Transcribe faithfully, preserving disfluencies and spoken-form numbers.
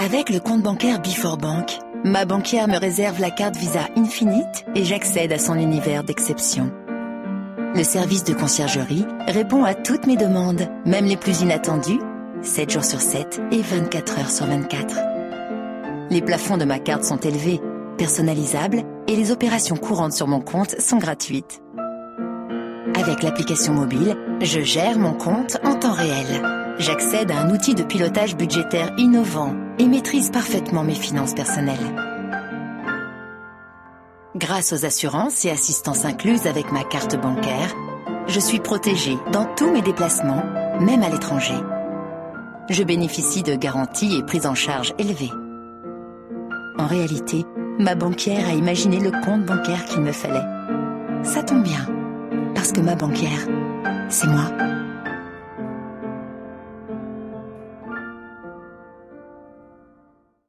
Avec le compte bancaire Before Bank, ma banquière me réserve la carte Visa Infinite et j'accède à son univers d'exception. Le service de conciergerie répond à toutes mes demandes, même les plus inattendues, sept jours sur sept et vingt-quatre heures sur vingt-quatre. Les plafonds de ma carte sont élevés, personnalisables et les opérations courantes sur mon compte sont gratuites. Avec l'application mobile, je gère mon compte en temps réel. J'accède à un outil de pilotage budgétaire innovant et maîtrise parfaitement mes finances personnelles. Grâce aux assurances et assistances incluses avec ma carte bancaire, je suis protégée dans tous mes déplacements, même à l'étranger. Je bénéficie de garanties et prises en charge élevées. En réalité, ma banquière a imaginé le compte bancaire qu'il me fallait. Ça tombe bien, parce que ma banquière, c'est moi.